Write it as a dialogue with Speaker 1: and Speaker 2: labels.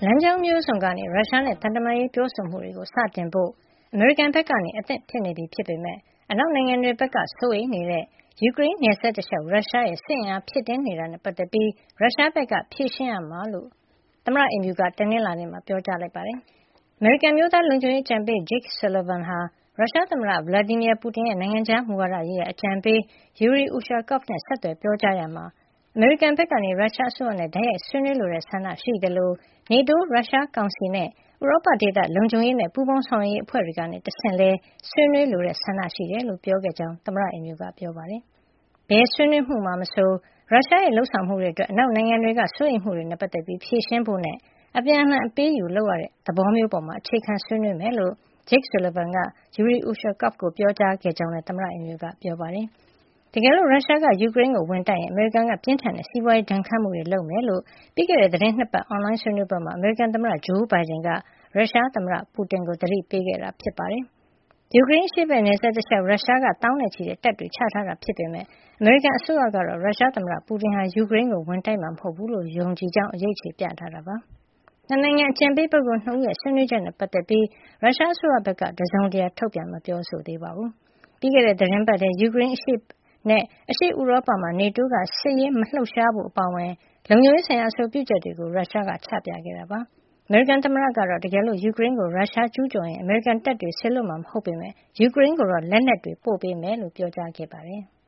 Speaker 1: လမ်းကြောင်းမျိုးစုံကနေရုရှားနဲ့သံတမန်ရေးပြောဆိုမှုတွေကိုစတင်ဖို့အမေရိကန်ဘက်ကအသင့်ဖြစ်နေပြီဖြစ်ပေမယ့်အနောက်နိုင်ငံတွေဘက်ကစိုးရိမ်နေတဲ့ယူကရိန်းနယ်စပ်တလျှောက်ရုရှားရဲ့စစ်အင်အားဖြည့်တင်းနေတာနဲ့ပတ်သက်ပြီးရုရှားဘက်ကဖြေရှင်းရမှာလို့သမ္မတအိမ်ဖြူကတနင်္လာနေ့မှာပြောကြားလိုက်ပါတယ်။အမေရိကန်မျိုးသားလုံခြုံရေးအကြံပေး Jake Sullivan ဟာရုရှားသမ္မတ Vladimir Putin ရဲ့နိုင်ငံခြားမူဝါဒရေးရာအကြံပေး Yuri Ushakov နဲ့ဆက်သွယ်ပြောကြားရာမှာအမေရိကန်ဘက်ကနေရုရှားအစိုးရနဲ့တိုက်ရိုက်ဆွေးနွေးလိုတဲ့ဆန္ဒရှိသလို NATO ရုရှားကောင်စီနဲ့ဥရောပဒေသလုံခြုံရေးနဲ့ပူးပေါင်းဆောင်ရွက်ရေးအဖွဲ့တွေကနေတဆင့်လည်းဆွေးနွေးလိုတဲ့ဆန္ဒရှိတယ်လို့ပြောခဲ့ကြောင်းသမ္မတအိမ်ဖြူကပြောပါတယ်။ဘယ်ဆွေးနွေးမှုမှာမဆိုရုရှားရဲ့လုပ်ဆောင်မှုတွေအတွက်အနောက်နိုင်ငံတွေကစိုးရိမ်မှုတွေနဲ့ပတ်သက်ပြီးဖြေရှင်းဖို့နဲ့အပြန်အလှန်အပေးအယူလုပ်ရတဲ့သဘောမျိုးပေါ်မှာအခြေခံဆွေးနွေးမယ်လို့ Jake Sullivan က Yuri Ushakov ကိုပြောကြားခဲ့ကြောင်းလည်းသမ္မတအိမ်ဖြူကပြောပါတယ်။တကယ်လို့ရုရှားကယူကရိန်းကိုဝင်တိုက်ရင်အမေရိကန်ကပြင်းထန်တဲ့စီးပွားရေးဒဏ်ခတ်မှုတွေလုပ်မယ်လို့ပြီးခဲ့တဲ့သတင်း2 ပတ်အွန်လိုင်းဆွေးနွေးပွဲမှာအမေရိကန်သမ္မတဂျိုးဘိုင်ဒန်ကရုရှားသမ္မတပူတင်ကိုသတိပေးခဲ့တာဖြစ်ပါတယ်။ယူကရိန်းအရှေ့ဘက်နယ်စပ်တလျှောက်ရုရှားကသောင်းနဲ့ချီတဲ့တပ်တွေချထားတာဖြစ်ပေမယ့်အမေရိကန်အစိုးရကတော့ရုရှားသမ္မတပူတင်ဟာယူကရိန်းကိုဝင်တိုက်မှာမဟုတ်ဘူးလို့ယုံကြည်ကြောင်းအရိပ်ခြေပြထားတာပါ။နှစ်နိုင်ငံအကြံပေးပုဂ္ဂိုလ်2ဦးရဲ့ဆွေးနွေးချက်နဲ့ပတ်သက်ပြီးရုရှားအစိုးရဘက်ကတစုံတရာထုတ်ပြန်မပြောဆိုသေးပါဘူး။ပြီးခဲ့တဲ့သတင်းပတ်ထဲယူကရိန်းအရှေ့နဲ့အရှေ့ဥရောပမှာ NATO ကစစ်ရေးမလှုပ်ရှားဖို့အပါအဝင်လုံခြုံရေးဆိုင်ရာအဆိုပြုချက်တွေကိုရုရှားကချပြခဲ့တာပါ။အမေရိကန်သမ္မတကတော့တကယ်လို့ယူကရိန်းကိုရုရှားကျူးကျော်ရင်အမေရိကန်တပ်တွေဆေလွတ်မှာမဟုတ်ပေမယ့်ယူကရိန်းကိုတော့လက်နက်တွေပို့ပေးမယ်လို့ပြောကြားခဲ့ပါတယ်။